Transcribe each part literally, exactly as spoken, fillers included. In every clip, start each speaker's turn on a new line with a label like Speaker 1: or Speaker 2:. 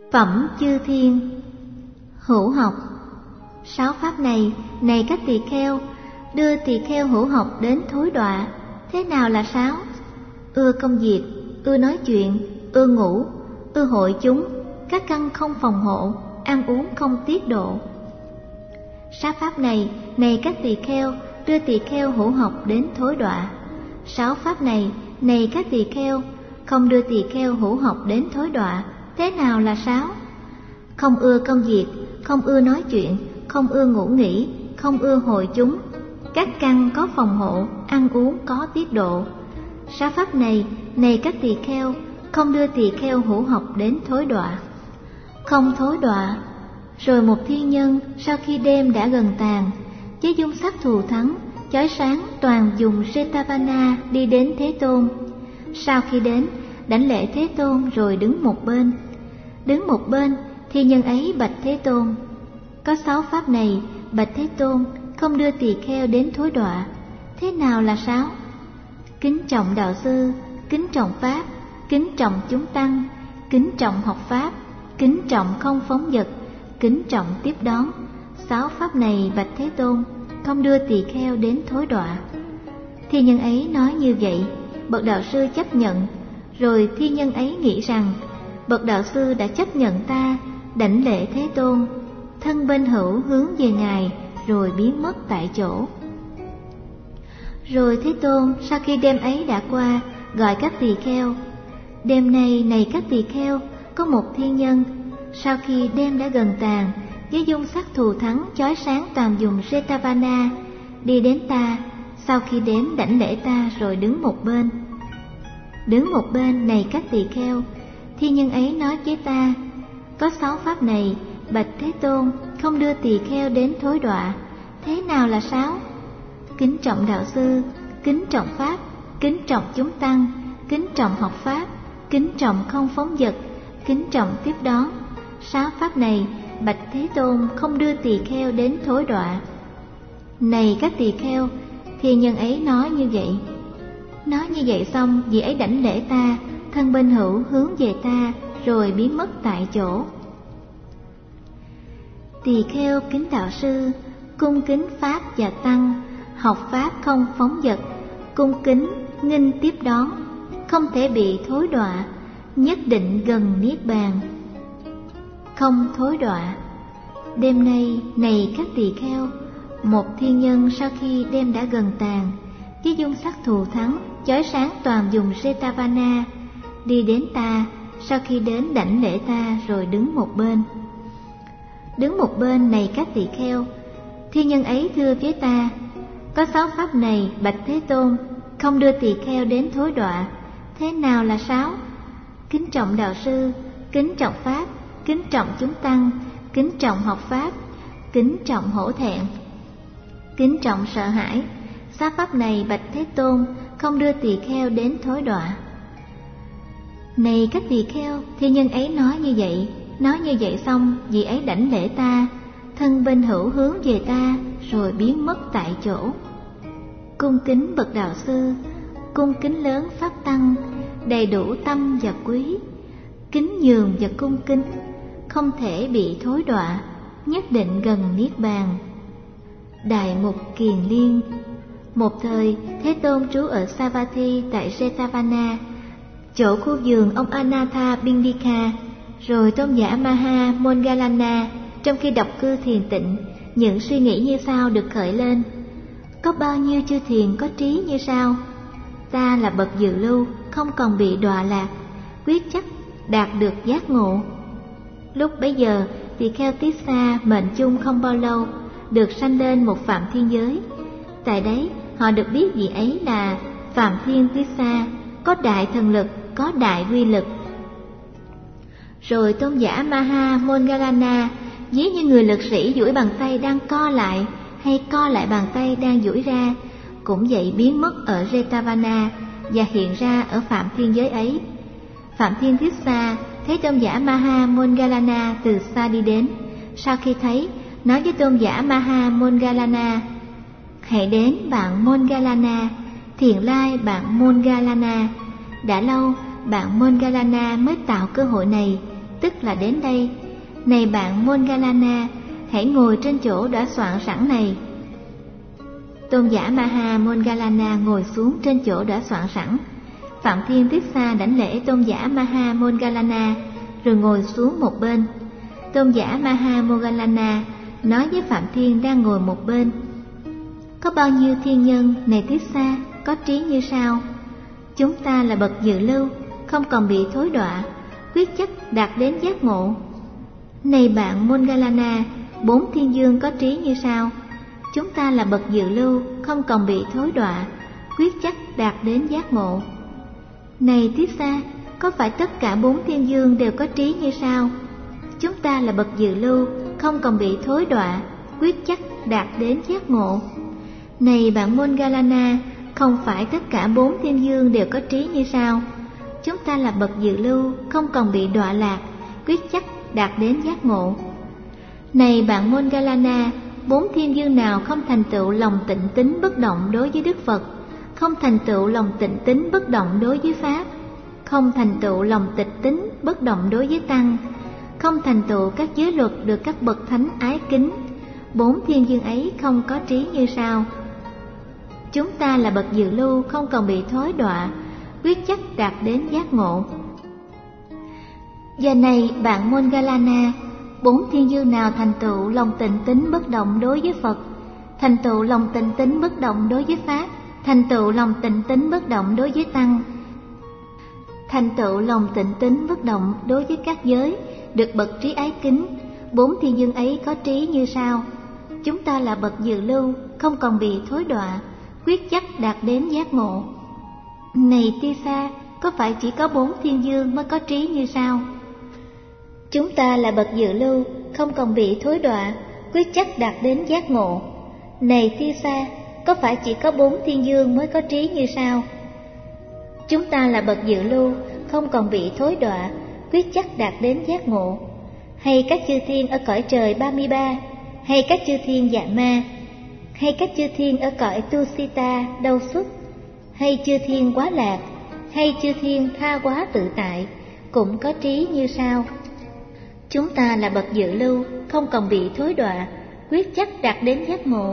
Speaker 1: Phẩm chư thiên. Hữu học. Sáu pháp này, này các tỳ kheo, đưa tỳ kheo hữu học đến thối đọa. Thế nào là sáu? Ưa công việc, ưa nói chuyện, ưa ngủ, ưa hội chúng, các căn không phòng hộ, ăn uống không tiết độ. Sáu pháp này, này các tỳ kheo, đưa tỳ kheo hữu học đến thối đọa. Sáu pháp này, này các tỳ kheo, không đưa tỳ kheo hữu học đến thối đọa. Thế nào là sáu? Không ưa công việc, không ưa nói chuyện, không ưa ngủ nghỉ, không ưa hội chúng, các căn có phòng hộ, ăn uống có tiết độ. Sáu pháp này, này các tỳ kheo, không đưa tỳ kheo hữu học đến thối đọa. Không thối đọa. Rồi một thiên nhân sau khi đêm đã gần tàn, với dung sắc thù thắng, chói sáng toàn dùng Jetavana đi đến Thế Tôn. Sau khi đến, đảnh lễ Thế Tôn rồi đứng một bên. Đứng một bên, thiên nhân ấy bạch Thế Tôn: có sáu pháp này, bạch Thế Tôn, không đưa tỳ kheo đến thối đọa. Thế nào là sáu? Kính trọng đạo sư, kính trọng pháp, kính trọng chúng tăng, kính trọng học pháp, kính trọng không phóng dật, kính trọng tiếp đón. Sáu pháp này bạch Thế Tôn, không đưa tỳ kheo đến thối đọa. Thiên nhân ấy nói như vậy, bậc đạo sư chấp nhận. Rồi thiên nhân ấy nghĩ rằng bậc đạo sư đã chấp nhận ta, đảnh lễ Thế Tôn, thân bên hữu hướng về Ngài, rồi biến mất tại chỗ. Rồi Thế Tôn sau khi đêm ấy đã qua, gọi các tỳ kheo: đêm nay, này các tỳ kheo, có một thiên nhân sau khi đêm đã gần tàn, với dung sắc thù thắng chói sáng toàn dùng Jetavana đi đến ta. Sau khi đến, đảnh lễ ta rồi đứng một bên. Đứng một bên, này các tỳ kheo, thiên nhân ấy nói với ta: có sáu pháp này, bạch Thế Tôn, không đưa tỳ kheo đến thối đọa. Thế nào là sáu? Kính trọng đạo sư, kính trọng pháp, kính trọng chúng tăng, kính trọng học pháp, kính trọng không phóng dật, kính trọng tiếp đón. Sáu pháp này, bạch Thế Tôn, không đưa tỳ kheo đến thối đọa. Này các tỳ kheo, thiên nhân ấy nói như vậy. Nói như vậy xong, vị ấy đảnh lễ ta, thân bên hữu hướng về ta, rồi biến mất tại chỗ. Tỳ kheo kính đạo sư, cung kính pháp và tăng, học pháp không phóng dật, cung kính nghinh tiếp đón, không thể bị thối đọa, nhất định gần niết bàn. Không thối đọa. Đêm nay, này các tỳ kheo, một thiên nhân sau khi đêm đã gần tàn, với dung sắc thù thắng chói sáng toàn dùng Jetavana đi đến ta. Sau khi đến, đảnh lễ ta rồi đứng một bên. Đứng một bên, này các tỳ kheo, thiên nhân ấy thưa với ta: có sáu pháp này, bạch Thế Tôn, không đưa tỳ kheo đến thối đọa. Thế nào là sáu? Kính trọng đạo sư, kính trọng pháp, kính trọng chúng tăng, kính trọng học pháp, kính trọng hổ thẹn, kính trọng sợ hãi. Sáu pháp này, bạch Thế Tôn, không đưa tỳ kheo đến thối đọa. Này các tỳ kheo, thiên nhân ấy nói như vậy. Nói như vậy xong, vị ấy đảnh lễ ta, thân bên hữu hướng về ta, rồi biến mất tại chỗ. Cung kính bậc đạo sư, cung kính lớn pháp tăng, đầy đủ tâm và quý, kính nhường và cung kính, không thể bị thối đọa, nhất định gần niết bàn. Đại mục Kiền Liên. Một thời, Thế Tôn trú ở Savatthi tại Jetavana, chỗ khu vườn ông Anatha Bindika. Rồi tôn giả Maha Moggallana trong khi đọc cư thiền tịnh, những suy nghĩ như sau được khởi lên: có bao nhiêu chư thiền có trí như sau? Ta là bậc dự lưu, không còn bị đọa lạc, quyết chắc đạt được giác ngộ. Lúc bấy giờ, tỳ kheo Tissa mệnh chung không bao lâu được sanh lên một Phạm Thiên giới. Tại đấy, họ được biết vị ấy là Phạm Thiên Tissa, có đại thần lực, có đại uy lực. Rồi tôn giả Maha Moggallana ví như người lực sĩ duỗi bàn tay đang co lại, hay co lại bàn tay đang duỗi ra, cũng vậy biến mất ở Jetavana và hiện ra ở Phạm Thiên giới ấy. Phạm Thiên Tissa thấy tôn giả Maha Moggallana từ xa đi đến. Sau khi thấy, nói với tôn giả Maha Moggallana: hãy đến bạn Moggallana, thiền lai bạn Moggallana. Đã lâu, bạn Moggallana mới tạo cơ hội này, tức là đến đây. Này bạn Moggallana, hãy ngồi trên chỗ đã soạn sẵn này. Tôn giả Maha Moggallana ngồi xuống trên chỗ đã soạn sẵn. Phạm Thiên Tissa đảnh lễ tôn giả Maha Moggallana rồi ngồi xuống một bên. Tôn giả Maha Moggallana nói với Phạm Thiên đang ngồi một bên: có bao nhiêu thiên nhân này Tissa có trí như sau? Chúng ta là bậc dự lưu, không còn bị thối đọa, quyết chắc đạt đến giác ngộ. Này bạn Moggallana, bốn thiên dương có trí như sau? Chúng ta là bậc dự lưu, không còn bị thối đọa, quyết chắc đạt đến giác ngộ. Này Tissa, có phải tất cả bốn thiên dương đều có trí như sau? Chúng ta là bậc dự lưu, không còn bị thối đọa, quyết chắc đạt đến giác ngộ. Này bạn Moggallana, không phải tất cả bốn thiên dương đều có trí như sau? Chúng ta là bậc dự lưu, không còn bị đọa lạc, quyết chắc đạt đến giác ngộ. Này bạn Moggallana, bốn thiên dương nào không thành tựu lòng tịnh tín bất động đối với Đức Phật, không thành tựu lòng tịnh tín bất động đối với Pháp, không thành tựu lòng tịch tín bất động đối với Tăng, không thành tựu các giới luật được các bậc thánh ái kính, bốn thiên dương ấy không có trí như sau? Chúng ta là bậc dự lưu, không còn bị thối đọa, quyết chắc đạt đến giác ngộ. Giờ này bạn Moggallana, bốn thiên dương nào thành tựu lòng tịnh tín bất động đối với Phật, thành tựu lòng tịnh tín bất động đối với Pháp, thành tựu lòng tịnh tín bất động đối với Tăng, thành tựu lòng tịnh tín bất động đối với các giới, được bậc trí ái kính, bốn thiên dương ấy có trí như sau? Chúng ta là bậc dự lưu, không còn bị thối đọa, quyết chắc đạt đến giác ngộ. Này Tissa, có phải chỉ có bốn thiên dương mới có trí như sau? Chúng ta là bậc dự lưu, không còn bị thối đọa, quyết chắc đạt đến giác ngộ. Này Tissa, có phải chỉ có bốn thiên dương mới có trí như sau? Chúng ta là bậc dự lưu, không còn bị thối đọa, quyết chắc đạt đến giác ngộ. Hay các chư thiên ở cõi trời ba mươi ba, hay các chư thiên dạ ma, hay các chư thiên ở cõi Tusita đâu xuất, hay chư thiên quá lạc, hay chư thiên tha quá tự tại, cũng có trí như sau? Chúng ta là bậc dự lưu, không còn bị thối đọa, quyết chắc đạt đến giác ngộ.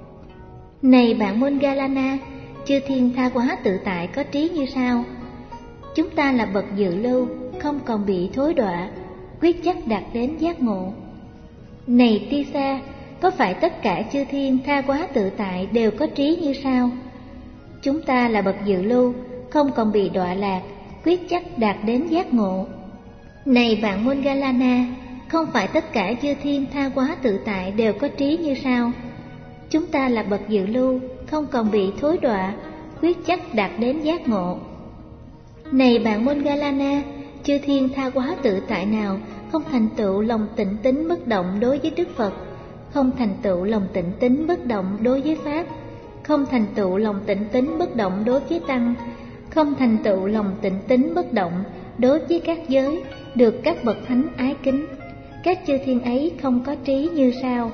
Speaker 1: Này bạn Moggallana, chư thiên tha quá tự tại có trí như sau? Chúng ta là bậc dự lưu, không còn bị thối đọa, quyết chắc đạt đến giác ngộ. Này Tissa, có phải tất cả chư thiên tha quá tự tại đều có trí như sau? Chúng ta là bậc dự lưu, không còn bị đọa lạc, quyết chắc đạt đến giác ngộ. Này bạn Moggallana, không phải tất cả chư thiên tha quá tự tại đều có trí như sau? Chúng ta là bậc dự lưu, không còn bị thối đọa, quyết chắc đạt đến giác ngộ. Này bạn Moggallana, chư thiên tha quá tự tại nào không thành tựu lòng tịnh tín bất động đối với Đức Phật, không thành tựu lòng tịnh tín bất động đối với Pháp, không thành tựu lòng tịnh tín bất động đối với Tăng, không thành tựu lòng tịnh tín bất động đối với các giới, được các bậc thánh ái kính, các chư thiên ấy không có trí như sau?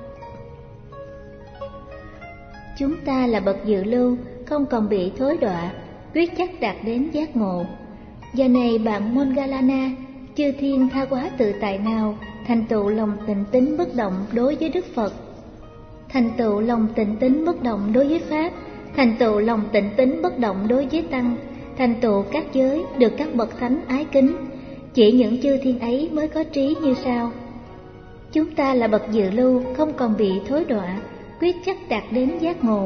Speaker 1: Chúng ta là bậc dự lưu, không còn bị thối đọa, quyết chắc đạt đến giác ngộ. Giờ này bạn Moggallana, chư thiên tha quá tự tại nào thành tựu lòng tịnh tín bất động đối với Đức Phật, thành tựu lòng tịnh tín bất động đối với Pháp, thành tựu lòng tịnh tín bất động đối với Tăng, thành tựu các giới, được các bậc thánh ái kính, chỉ những chư thiên ấy mới có trí như sau? Chúng ta là bậc dự lưu, không còn bị thối đọa, quyết chắc đạt đến giác ngộ.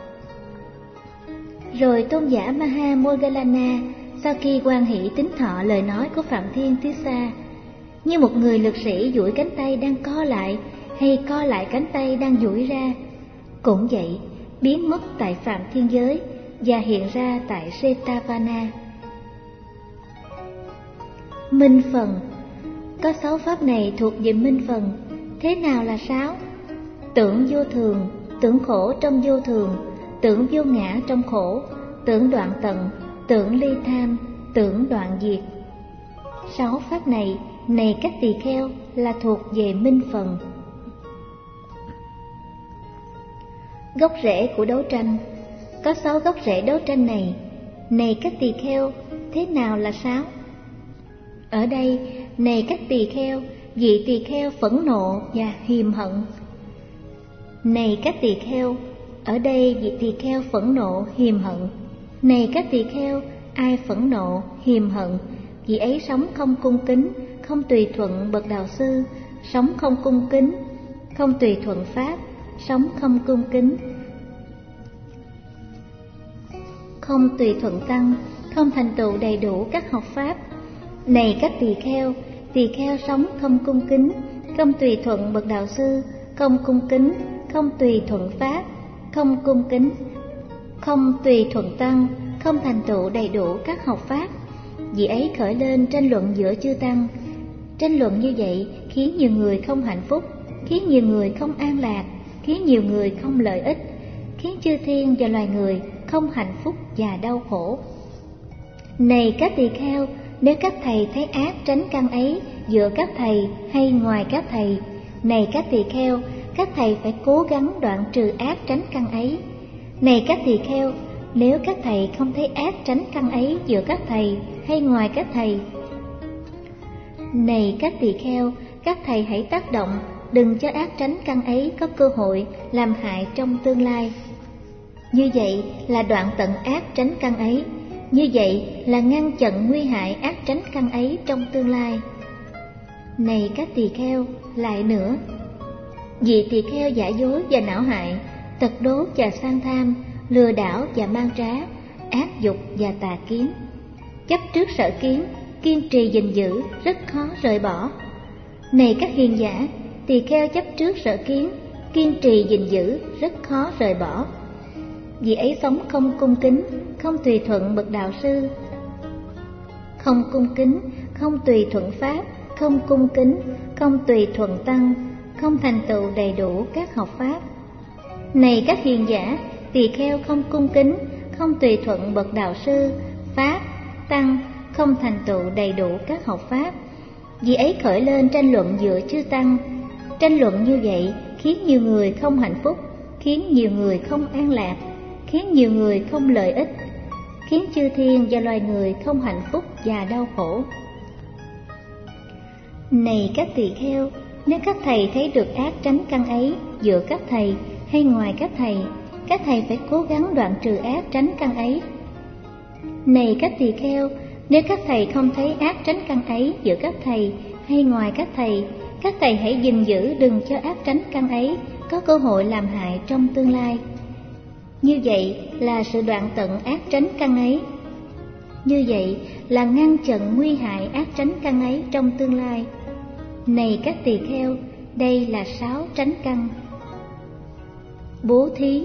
Speaker 1: Rồi tôn giả Maha Moggallana, sau khi hoan hỷ tín thọ lời nói của Phạm Thiên Tissa, như một người lực sĩ duỗi cánh tay đang co lại, hay co lại cánh tay đang duỗi ra, cũng vậy biến mất tại Phạm Thiên giới và hiện ra tại Setavana. Minh phần. Có sáu pháp này thuộc về minh phần. Thế nào là sáu? Tưởng vô thường, tưởng khổ trong vô thường, tưởng vô ngã trong khổ, tưởng đoạn tận, tưởng ly tham, tưởng đoạn diệt. Sáu pháp này, này các tỳ kheo, là thuộc về minh phần. Gốc rễ của đấu tranh. Có sáu gốc rễ đấu tranh này, này các tỳ kheo, thế nào là sáu? Ở đây, Này các tỳ kheo, vị tỳ kheo phẫn nộ và hiềm hận. Này các tỳ kheo, ở đây vị tỳ kheo phẫn nộ hiềm hận. Này các tỳ kheo, ai phẫn nộ hiềm hận, vị ấy sống không cung kính, không tùy thuận bậc đạo sư, sống không cung kính, không tùy thuận pháp, sống không cung kính, không tùy thuận tăng, không thành tựu đầy đủ các học pháp. Này các tỳ kheo, tỳ kheo sống không cung kính, không tùy thuận bậc đạo sư, không cung kính, không tùy thuận pháp, không cung kính, không tùy thuận tăng, không thành tựu đầy đủ các học pháp. Vì ấy khởi lên tranh luận giữa chư tăng. Tranh luận như vậy khiến nhiều người không hạnh phúc, khiến nhiều người không an lạc, khiến nhiều người không lợi ích, khiến chư thiên và loài người không hạnh phúc và đau khổ. Này các tỳ kheo, nếu các thầy thấy ác tránh căn ấy giữa các thầy hay ngoài các thầy, này các tỳ kheo, các thầy phải cố gắng đoạn trừ ác tránh căn ấy. Này các tỳ kheo, nếu các thầy không thấy ác tránh căn ấy giữa các thầy hay ngoài các thầy, này các tỳ kheo, các thầy hãy tác động, đừng cho ác tránh căn ấy có cơ hội làm hại trong tương lai. Như vậy là đoạn tận ác tránh căn ấy, như vậy là ngăn chặn nguy hại ác tránh căn ấy trong tương lai. Này các tỳ kheo, lại nữa, vị tỳ kheo giả dối và não hại, tật đố và sang tham, lừa đảo và mang trá, ác dục và tà kiến, chấp trước sở kiến, kiên trì gìn giữ, rất khó rời bỏ. Này các hiền giả, tỳ kheo chấp trước sở kiến, kiên trì gìn giữ, rất khó rời bỏ. Vì ấy sống không cung kính, không tùy thuận bậc đạo sư, không cung kính, không tùy thuận pháp, không cung kính, không tùy thuận tăng, không thành tựu đầy đủ các học pháp. Này các hiền giả, tỳ kheo không cung kính, không tùy thuận bậc đạo sư, pháp, tăng, không thành tựu đầy đủ các học pháp. Vì ấy khởi lên tranh luận giữa chư tăng. Tranh luận như vậy khiến nhiều người không hạnh phúc, khiến nhiều người không an lạc, khiến nhiều người không lợi ích, khiến chư thiên và loài người không hạnh phúc và đau khổ. Này các tỳ kheo, nếu các thầy thấy được ác tránh căn ấy giữa các thầy hay ngoài các thầy, các thầy phải cố gắng đoạn trừ ác tránh căn ấy. Này các tỳ kheo, nếu các thầy không thấy ác tránh căn ấy giữa các thầy hay ngoài các thầy, các thầy hãy gìn giữ đừng cho ác tránh căn ấy có cơ hội làm hại trong tương lai. Như vậy là sự đoạn tận ác tránh căn ấy. Như vậy là ngăn chặn nguy hại ác tránh căn ấy trong tương lai. Này các tỳ kheo, đây là sáu tránh căn. Bố thí.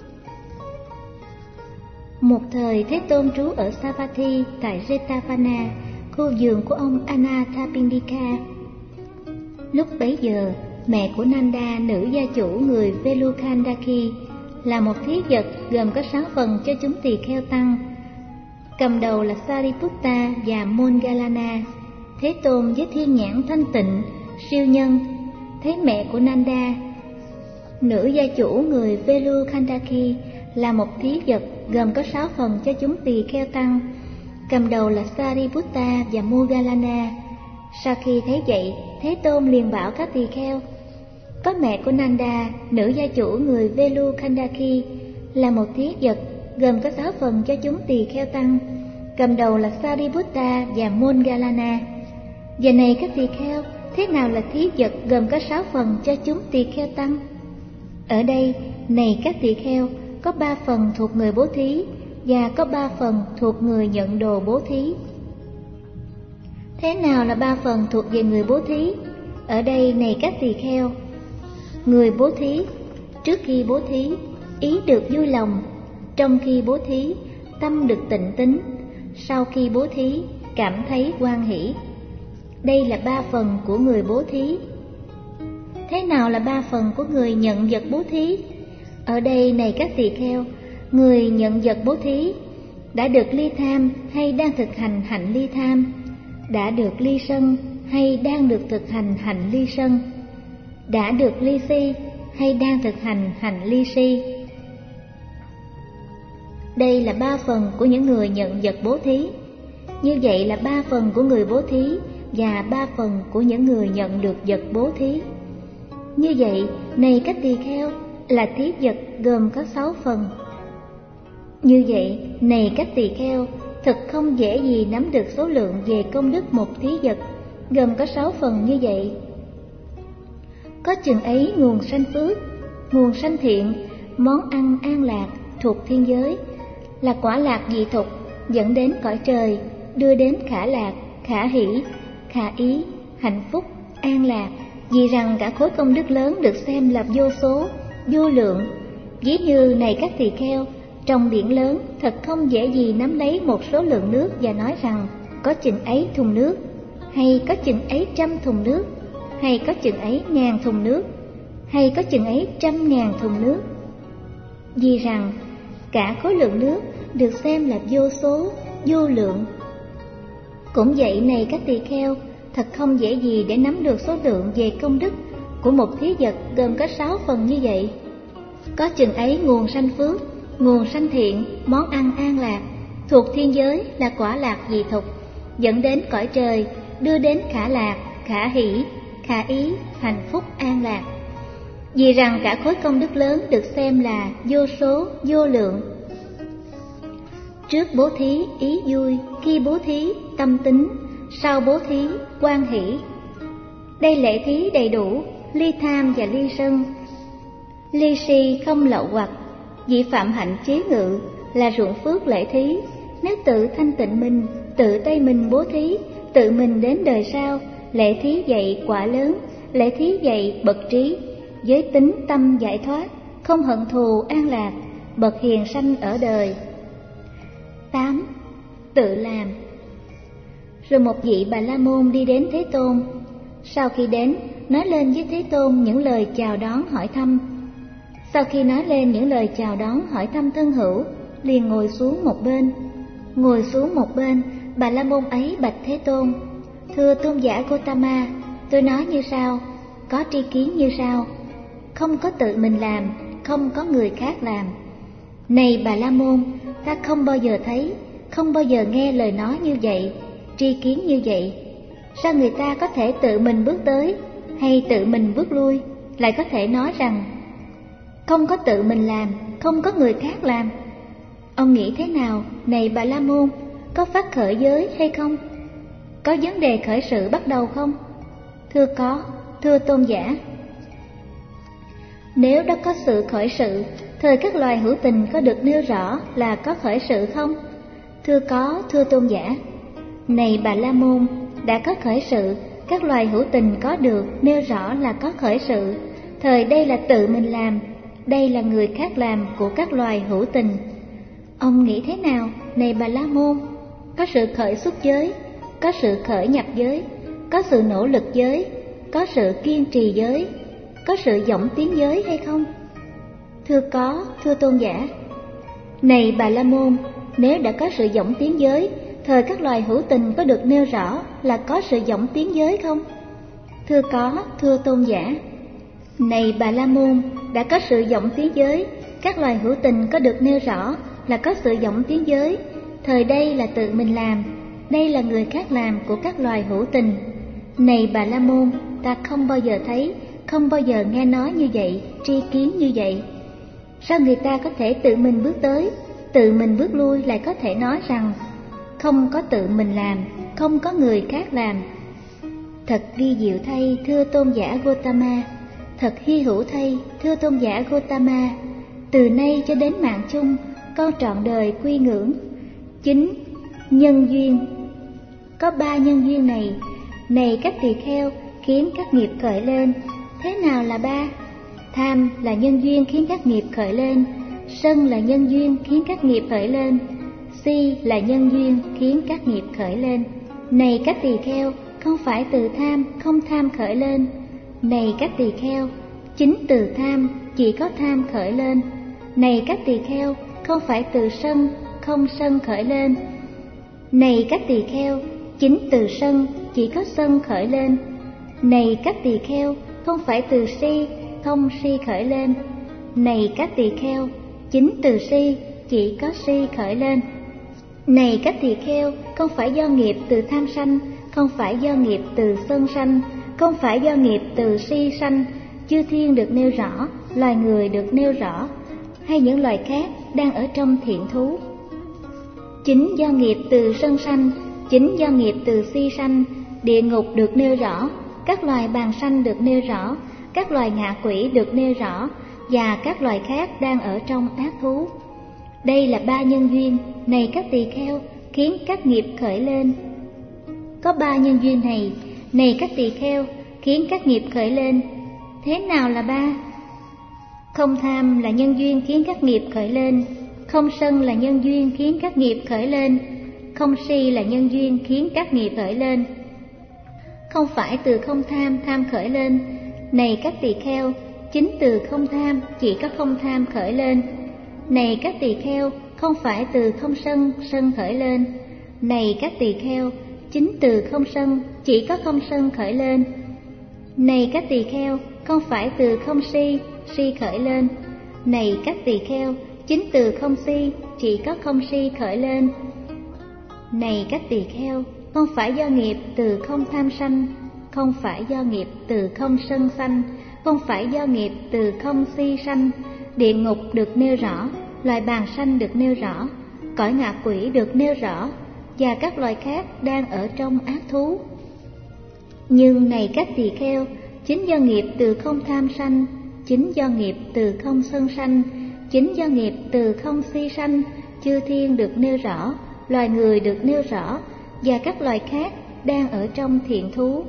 Speaker 1: Một thời Thế Tôn trú ở Savatthi tại Jetavana, khu vườn của ông Anathapindika. Lúc bấy giờ, mẹ của Nanda, nữ gia chủ người Velukhandaki, là một thí vật gồm có sáu phần cho chúng tỳ kheo tăng. Cầm đầu là Sariputta và Moggallana. Thế Tôn với thiên nhãn thanh tịnh, siêu nhân, thấy mẹ của Nanda, nữ gia chủ người Velukhandaki, là một thí vật gồm có sáu phần cho chúng tỳ kheo tăng. Cầm đầu là Sariputta và Moggallana. Sau khi thấy vậy, Thế Tôn liền bảo các tỳ kheo: có mẹ của Nanda, nữ gia chủ người Velukhandaki, là một thí vật gồm có sáu phần cho chúng tỳ kheo tăng. Cầm đầu là Sariputta và Moggallana. Giờ này các tỳ kheo, thế nào là thí vật gồm có sáu phần cho chúng tỳ kheo tăng? Ở đây, này các tỳ kheo, có ba phần thuộc người bố thí và có ba phần thuộc người nhận đồ bố thí. Thế nào là ba phần thuộc về người bố thí? Ở đây, này các tỳ kheo, người bố thí, trước khi bố thí, ý được vui lòng; trong khi bố thí, tâm được tịnh tín; sau khi bố thí, cảm thấy hoan hỷ. Đây là ba phần của người bố thí. Thế nào là ba phần của người nhận vật bố thí? Ở đây, này các tỳ kheo, người nhận vật bố thí đã được ly tham hay đang thực hành hạnh ly tham, đã được ly sân hay đang được thực hành hạnh ly sân, đã được ly si hay đang thực hành hạnh ly si. Đây là ba phần của những người nhận vật bố thí. Như vậy là ba phần của người bố thí và ba phần của những người nhận được vật bố thí. Như vậy, này các tỳ kheo, là thí vật gồm có sáu phần. Như vậy, này các tỳ kheo, thật không dễ gì nắm được số lượng về công đức một thí vật gồm có sáu phần như vậy. Có chừng ấy nguồn sanh phước, nguồn sanh thiện, món ăn an lạc thuộc thiên giới, là quả lạc dị thục dẫn đến cõi trời, đưa đến khả lạc, khả hỷ, khả ý, hạnh phúc, an lạc. Vì rằng cả khối công đức lớn được xem là vô số, vô lượng. Ví như này các tỳ kheo, trong biển lớn thật không dễ gì nắm lấy một số lượng nước và nói rằng có chừng ấy thùng nước, hay có chừng ấy trăm thùng nước, hay có chừng ấy ngàn thùng nước, hay có chừng ấy trăm ngàn thùng nước. Vì rằng cả khối lượng nước được xem là vô số, vô lượng. Cũng vậy này các tỳ kheo, thật không dễ gì để nắm được số lượng về công đức của một thí vật gồm có sáu phần như vậy. Có chừng ấy nguồn sanh phước, nguồn sanh thiện, món ăn an lạc thuộc thiên giới, là quả lạc dị thục dẫn đến cõi trời, đưa đến khả lạc, khả hỷ, khả ý, hạnh phúc, an lạc. Vì rằng cả khối công đức lớn được xem là vô số, vô lượng. Trước bố thí ý vui, khi bố thí tâm tính, sau bố thí quan hỷ. Đây lễ thí đầy đủ, ly tham và ly sân, ly si không lậu hoặc, vị phạm hạnh chế ngự, là ruộng phước lễ thí. Nếu tự thanh tịnh mình, tự tay mình bố thí, tự mình đến đời sau, lễ thí dạy quả lớn, lễ thí dạy bậc trí, giới tính tâm giải thoát, không hận thù an lạc, bậc hiền sanh ở đời. Tám. Tự làm. Rồi một vị Bà La Môn đi đến Thế Tôn. Sau khi đến, nói lên với Thế Tôn những lời chào đón hỏi thăm. Sau khi nói lên những lời chào đón hỏi thăm thân hữu, liền ngồi xuống một bên. Ngồi xuống một bên, Bà La Môn ấy bạch Thế Tôn: Thưa tôn giả Gotama, tôi nói như sau, có tri kiến như sau: không có tự mình làm, không có người khác làm. Này Bà La Môn, ta không bao giờ thấy, không bao giờ nghe lời nói như vậy, tri kiến như vậy. Sao người ta có thể tự mình bước tới, hay tự mình bước lui, lại có thể nói rằng không có tự mình làm, không có người khác làm? Ông nghĩ thế nào, này Bà La Môn, có phát khởi giới hay không? Có vấn đề khởi sự bắt đầu không? Thưa có, thưa tôn giả. Nếu đã có sự khởi sự, thời các loài hữu tình có được nêu rõ là có khởi sự không? Thưa có, thưa tôn giả. Này Bà La Môn, đã có khởi sự, các loài hữu tình có được nêu rõ là có khởi sự, thời đây là tự mình làm, đây là người khác làm của các loài hữu tình. Ông nghĩ thế nào, này Bà La Môn? Có sự khởi xuất giới, có sự khởi nhập giới, có sự nỗ lực giới, có sự kiên trì giới, có sự dõng tiến giới hay không? Thưa có, thưa tôn giả. Này Bà La Môn, nếu đã có sự dõng tiến giới, thời các loài hữu tình có được nêu rõ là có sự dõng tiến giới không? Thưa có, thưa tôn giả. Này Bà La Môn, đã có sự dõng tiến giới, các loài hữu tình có được nêu rõ là có sự dõng tiến giới, thời đây là tự mình làm, đây là người khác làm của các loài hữu tình. Này Bà La Môn, ta không bao giờ thấy, không bao giờ nghe nói như vậy, tri kiến như vậy. Sao người ta có thể tự mình bước tới, tự mình bước lui, lại có thể nói rằng không có tự mình làm, không có người khác làm? Thật vi diệu thay, thưa tôn giả Gotama, thật hy hữu thay, thưa tôn giả Gotama. Từ nay cho đến mạng chung, con trọn đời quy ngưỡng. Chính nhân duyên. Có ba nhân duyên này, này các tỳ kheo, khiến các nghiệp khởi lên. Thế nào là ba? Tham là nhân duyên khiến các nghiệp khởi lên, sân là nhân duyên khiến các nghiệp khởi lên, si là nhân duyên khiến các nghiệp khởi lên. Này các tỳ kheo, không phải từ tham, không tham khởi lên. Này các tỳ kheo, chính từ tham, chỉ có tham khởi lên. Này các tỳ kheo, không phải từ sân, không sân khởi lên. Này các tỳ kheo, chính từ sân, chỉ có sân khởi lên. Này các tỳ kheo, không phải từ si, không si khởi lên. Này các tỳ kheo, chính từ si, chỉ có si khởi lên. Này các tỳ kheo, không phải do nghiệp từ tham sanh, không phải do nghiệp từ sân sanh, không phải do nghiệp từ si sanh. Chư thiên được nêu rõ, loài người được nêu rõ, hay những loài khác đang ở trong thiện thú. Chính do nghiệp từ sân sanh, chính do nghiệp từ si sanh, địa ngục được nêu rõ, các loài bàng sanh được nêu rõ, các loài ngạ quỷ được nêu rõ, và các loài khác đang ở trong ác thú. Đây là ba nhân duyên, này các tỳ kheo, khiến các nghiệp khởi lên. Có ba nhân duyên này, này các tỳ kheo, khiến các nghiệp khởi lên. Thế nào là ba? Không tham là nhân duyên khiến các nghiệp khởi lên, không sân là nhân duyên khiến các nghiệp khởi lên, không si là nhân duyên khiến các nghiệp khởi lên. Không phải từ không tham tham khởi lên, này các tỳ kheo, chính từ không tham chỉ có không tham khởi lên. Này các tỳ kheo, không phải từ không sân sân khởi lên. Này các tỳ kheo, chính từ không sân chỉ có không sân khởi lên. Này các tỳ kheo, không phải từ không si si khởi lên. Này các tỳ kheo, chính từ không si chỉ có không si khởi lên. Này các tỳ kheo, không phải do nghiệp từ không tham sanh, không phải do nghiệp từ không sân sanh, không phải do nghiệp từ không si sanh. Địa ngục được nêu rõ, loài bàng sanh được nêu rõ, cõi ngạ quỷ được nêu rõ, và các loài khác đang ở trong ác thú. Nhưng này các tỳ kheo, chính do nghiệp từ không tham sanh, chính do nghiệp từ không sân sanh, chính do nghiệp từ không si sanh, chư thiên được nêu rõ, loài người được nêu rõ, và các loài khác đang ở trong thiện thú.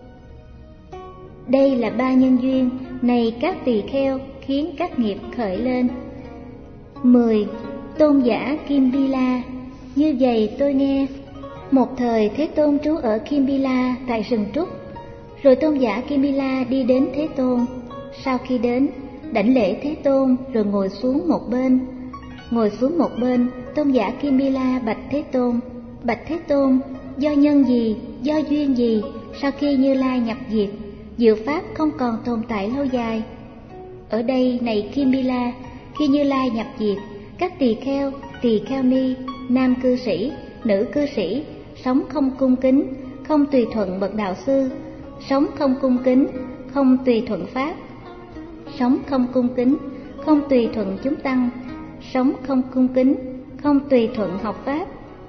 Speaker 1: Đây là ba nhân duyên, này các tỳ kheo, khiến các nghiệp khởi lên. Mười. Tôn giả Kimbila. Như vậy tôi nghe, một thời Thế Tôn trú ở Kimbila tại rừng trúc. Rồi tôn giả Kimbila đi đến Thế Tôn. Sau khi đến, đảnh lễ Thế Tôn rồi ngồi xuống một bên. Ngồi xuống một bên, tôn giả Kimbila bạch Thế Tôn: Bạch Thế Tôn, do nhân gì, do duyên gì, sau khi Như Lai nhập diệt, diệu pháp không còn tồn tại lâu dài? Ở đây này Kimbila, khi Như Lai nhập diệt, các tỳ kheo, tỳ kheo ni, nam cư sĩ, nữ cư sĩ sống không cung kính, không tùy thuận bậc đạo sư, sống không cung kính, không tùy thuận pháp, sống không cung kính, không tùy thuận chúng tăng, sống không cung kính, không tùy thuận học pháp,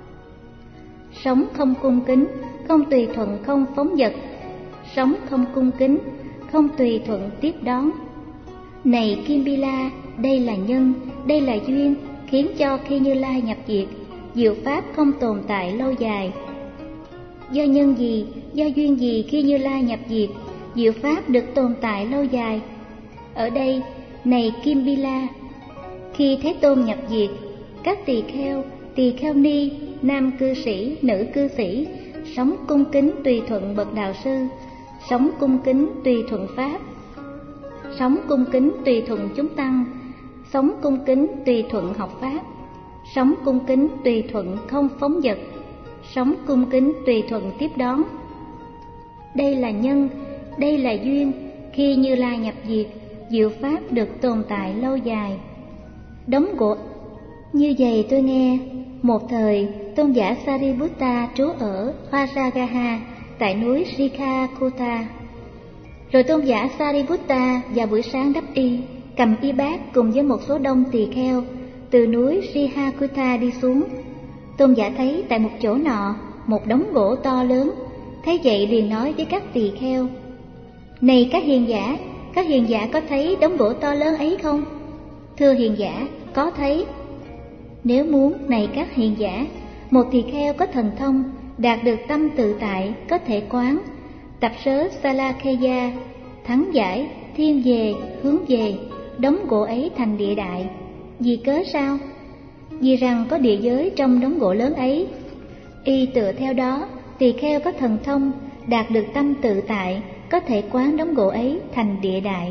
Speaker 1: sống không cung kính, không tùy thuận không phóng dật, sống không cung kính, không tùy thuận tiếp đón. Này Kimbila, đây là nhân, đây là duyên, khiến cho khi Như Lai nhập diệt, diệu pháp không tồn tại lâu dài. Do nhân gì, do duyên gì khi Như Lai nhập diệt, diệu pháp được tồn tại lâu dài? Ở đây, này Kimbila, khi Thế Tôn nhập diệt, các tỳ kheo, tỳ kheo ni, nam cư sĩ, nữ cư sĩ sống cung kính tùy thuận bậc đạo sư, sống cung kính tùy thuận pháp, sống cung kính tùy thuận chúng tăng, sống cung kính tùy thuận học pháp, sống cung kính tùy thuận không phóng dật, sống cung kính tùy thuận tiếp đón. Đây là nhân, đây là duyên, khi Như Lai nhập diệt, diệu pháp được tồn tại lâu dài. Đống gỗ. Như vậy tôi nghe, một thời tôn giả Sariputta trú ở Vajragaha tại núi Sikhakuta. Rồi tôn giả Sariputta vào buổi sáng đắp y, cầm y bát cùng với một số đông tỳ kheo từ núi Sikhakuta đi xuống. Tôn giả thấy tại một chỗ nọ một đống gỗ to lớn, thấy vậy liền nói với các tỳ kheo: Này các hiền giả, các hiền giả có thấy đống gỗ to lớn ấy không? Thưa hiền giả, có thấy. Nếu muốn, này các hiền giả, một tỳ kheo có thần thông, đạt được tâm tự tại, có thể quán tập sớ Salakheya, thắng giải, thiên về, hướng về, đống gỗ ấy thành địa đại. Vì cớ sao? Vì rằng có địa giới trong đống gỗ lớn ấy. Y tựa theo đó, tỳ kheo có thần thông, đạt được tâm tự tại, có thể quán đống gỗ ấy thành địa đại.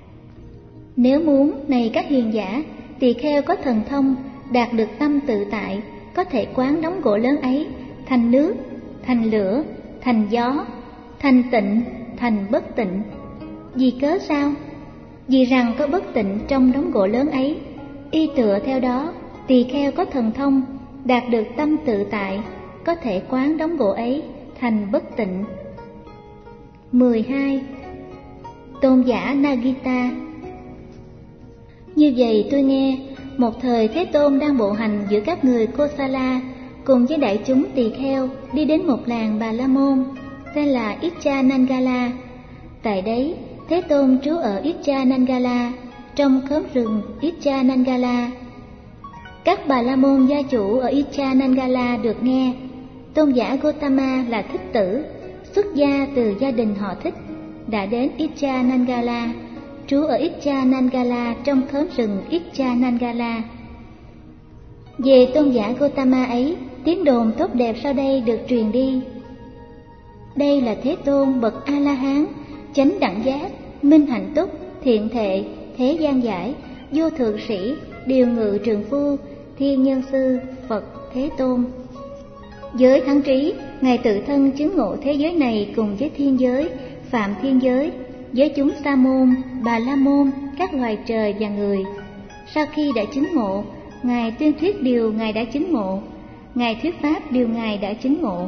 Speaker 1: Nếu muốn, này các hiền giả, tỳ kheo có thần thông, đạt được tâm tự tại, có thể quán đống gỗ lớn ấy thành nước, thành lửa, thành gió, thành tịnh, thành bất tịnh. Vì cớ sao? Vì rằng có bất tịnh trong đống gỗ lớn ấy. Y tựa theo đó, tỳ kheo có thần thông, đạt được tâm tự tại, có thể quán đống gỗ ấy thành thành bất tịnh. mười hai. Tôn giả Nagita. Như vậy tôi nghe, một thời Thế Tôn đang bộ hành giữa các người Kosala cùng với đại chúng tỳ kheo đi đến một làng Bà La Môn tên là Ichanangala. Tại đấy, Thế Tôn trú ở Ichanangala, trong khóm rừng Ichanangala. Các Bà La Môn gia chủ ở Ichanangala được nghe Tôn giả Gotama là Thích Tử, xuất gia từ gia đình họ Thích, đã đến Ichanangala, trú ở Ichanangala trong khóm rừng Ichanangala. Về Tôn giả Gotama ấy, tiếng đồn tốt đẹp sau đây được truyền đi. Đây là Thế Tôn bậc A-la-hán, chánh đẳng giác, minh hạnh túc, thiện thệ, thế gian giải, vô thượng sĩ, điều ngự trường phu, thiên nhân sư, Phật Thế Tôn. Giới thắng trí, Ngài tự thân chứng ngộ thế giới này cùng với thiên giới, phạm thiên giới, với chúng sa môn, Bà La Môn, các loài trời và người. Sau khi đã chứng ngộ, Ngài tuyên thuyết điều Ngài đã chứng ngộ, Ngài thuyết pháp điều Ngài đã chứng ngộ.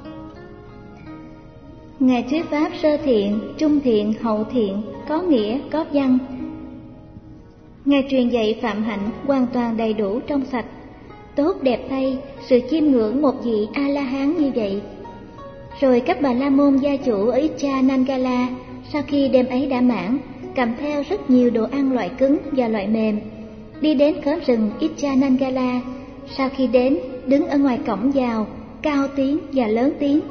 Speaker 1: Ngài thuyết pháp sơ thiện, trung thiện, hậu thiện, có nghĩa, có văn. Ngài truyền dạy phạm hạnh hoàn toàn đầy đủ trong sạch. Tốt đẹp thay, sự chiêm ngưỡng một vị A-la-hán như vậy. Rồi các Bà La Môn gia chủ ở Ichanangala, sau khi đêm ấy đã mãn, cầm theo rất nhiều đồ ăn loại cứng và loại mềm, đi đến khóm rừng Ichanangala. Sau khi đến, đứng ở ngoài cổng vào, cao tiếng và lớn tiếng.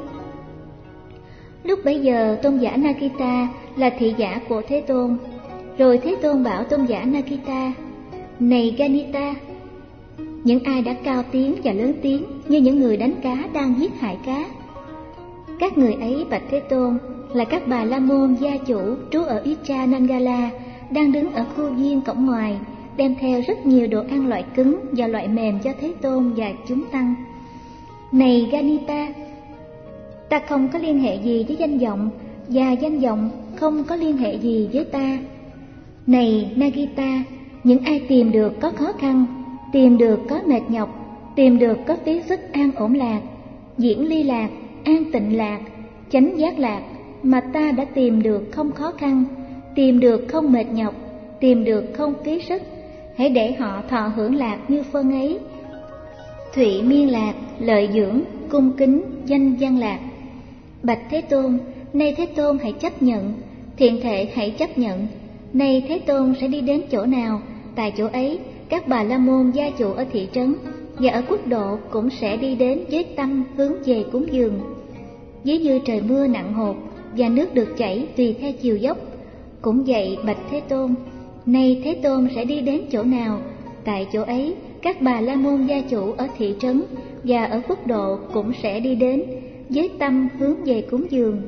Speaker 1: Lúc bấy giờ Tôn giả Nagita là thị giả của Thế Tôn. Rồi Thế Tôn bảo Tôn giả Nagita: Này Ganita, những ai đã cao tiếng và lớn tiếng như những người đánh cá đang giết hại cá? Các người ấy bạch Thế Tôn là các Bà La Môn gia chủ trú ở Ichanangala, đang đứng ở khu viên cổng ngoài, đem theo rất nhiều đồ ăn loại cứng và loại mềm cho Thế Tôn và chúng tăng. Này Ganita, ta không có liên hệ gì với danh vọng, và danh vọng không có liên hệ gì với ta. Này Nagita, những ai tìm được có khó khăn, tìm được có mệt nhọc, tìm được có phí sức an ổn lạc, diễn ly lạc, an tịnh lạc, chánh giác lạc, mà ta đã tìm được không khó khăn, tìm được không mệt nhọc, tìm được không phí sức, hãy để họ thọ hưởng lạc như phân ấy. Thụy miên lạc, lợi dưỡng, cung kính, danh văn lạc. Bạch Thế Tôn, nay Thế Tôn hãy chấp nhận, thiện thệ hãy chấp nhận. Nay Thế Tôn sẽ đi đến chỗ nào, tại chỗ ấy các Bà La Môn gia chủ ở thị trấn và ở quốc độ cũng sẽ đi đến với tâm hướng về cúng dường. Ví như trời mưa nặng hột và nước được chảy tùy theo chiều dốc, cũng vậy bạch Thế Tôn, nay Thế Tôn sẽ đi đến chỗ nào, tại chỗ ấy các Bà La Môn gia chủ ở thị trấn và ở quốc độ cũng sẽ đi đến với tâm hướng về cúng dường.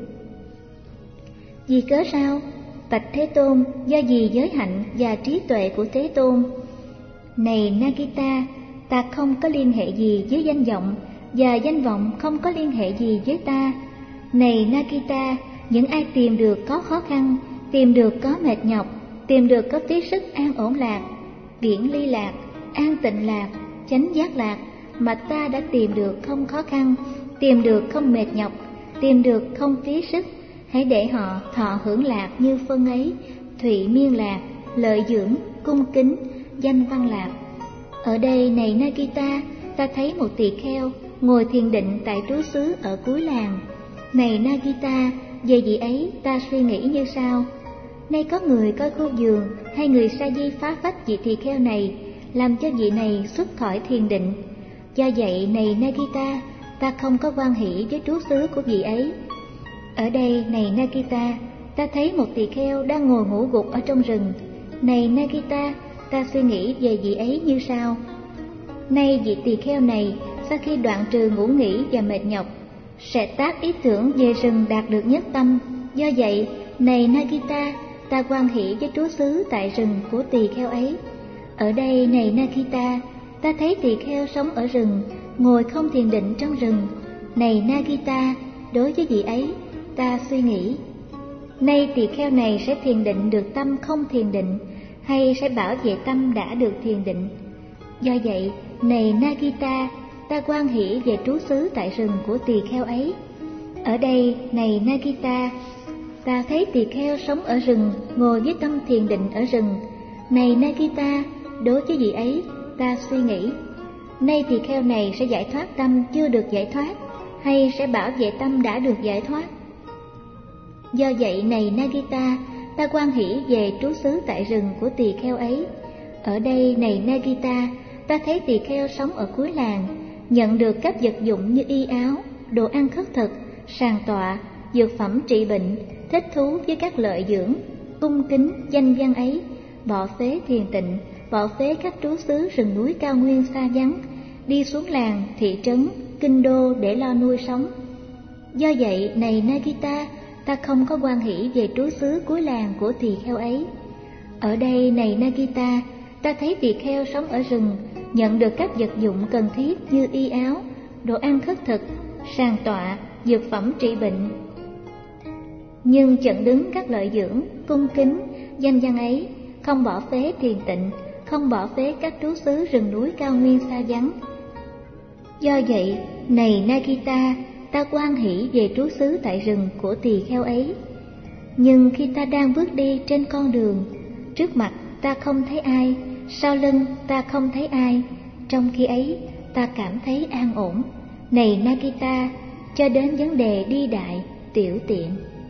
Speaker 1: Vì cớ sao? Bạch Thế Tôn, do vì giới hạnh và trí tuệ của Thế Tôn. Này Nagita, ta không có liên hệ gì với danh vọng, và danh vọng không có liên hệ gì với ta. Này Nagita, những ai tìm được có khó khăn, tìm được có mệt nhọc, tìm được có phí sức an ổn lạc, viễn ly lạc, an tịnh lạc, chánh giác lạc, mà ta đã tìm được không khó khăn, tìm được không mệt nhọc, tìm được không phí sức, hãy để họ thọ hưởng lạc như phân ấy. Thụy miên lạc, lợi dưỡng, cung kính, danh văn lạc. Ở đây này Nagita, ta thấy một tỳ kheo ngồi thiền định tại trú xứ ở cuối làng. Này Nagita, về vị ấy ta suy nghĩ như sau: nay có người coi khu vườn hay người sa di phá phách vị tỳ kheo này, làm cho vị này xuất khỏi thiền định. Do vậy này Nagita, ta không có hoan hỷ với trú xứ của vị ấy. Ở đây này Nagita, ta thấy một tỳ kheo đang ngồi ngủ gục ở trong rừng. Này Nagita, ta suy nghĩ về vị ấy như sau: nay vị tỳ kheo này sau khi đoạn trừ ngủ nghỉ và mệt nhọc, sẽ tác ý tưởng về rừng đạt được nhất tâm. Do vậy này Nagita, ta hoan hỷ với trú xứ tại rừng của tỳ kheo ấy. Ở đây này Nagita, ta thấy tỳ kheo sống ở rừng, ngồi không thiền định trong rừng. Này Nagita, đối với vị ấy ta suy nghĩ: nay tỳ kheo này sẽ thiền định được tâm không thiền định, hay sẽ bảo vệ tâm đã được thiền định. Do vậy này Nagita, ta hoan hỷ về trú xứ tại rừng của tỳ kheo ấy. Ở đây, này Nagita, ta thấy tỳ kheo sống ở rừng, ngồi với tâm thiền định ở rừng. Này Nagita, đối với vị ấy, ta suy nghĩ, nay tỳ kheo này sẽ giải thoát tâm chưa được giải thoát, hay sẽ bảo vệ tâm đã được giải thoát. Do vậy, này Nagita, ta hoan hỷ về trú xứ tại rừng của tỳ kheo ấy. Ở đây, này Nagita, ta thấy tỳ kheo sống ở cuối làng, nhận được các vật dụng như y áo, đồ ăn khất thực, sàng tọa, dược phẩm trị bệnh, thích thú với các lợi dưỡng, cung kính danh văn ấy, bỏ phế thiền tịnh, bỏ phế các trú xứ rừng núi cao nguyên xa vắng, đi xuống làng, thị trấn, kinh đô để lo nuôi sống. Do vậy, này Nagita, ta không có hoan hỷ về trú xứ cuối làng của tỳ kheo ấy. Ở đây, này Nagita, ta thấy tỳ kheo sống ở rừng, nhận được các vật dụng cần thiết như y áo, đồ ăn khất thực, sàng tọa, dược phẩm trị bệnh. Nhưng chận đứng các lợi dưỡng, cung kính, danh văn ấy, không bỏ phế thiền tịnh, không bỏ phế các trú xứ rừng núi cao nguyên xa vắng. Do vậy, này Nagita, ta hoan hỷ về trú xứ tại rừng của tỳ kheo ấy. Nhưng khi ta đang bước đi trên con đường, trước mặt ta không thấy ai, sau lưng ta không thấy ai, trong khi ấy ta cảm thấy an ổn. Này Nagita, cho đến vấn đề đi đại, tiểu tiện.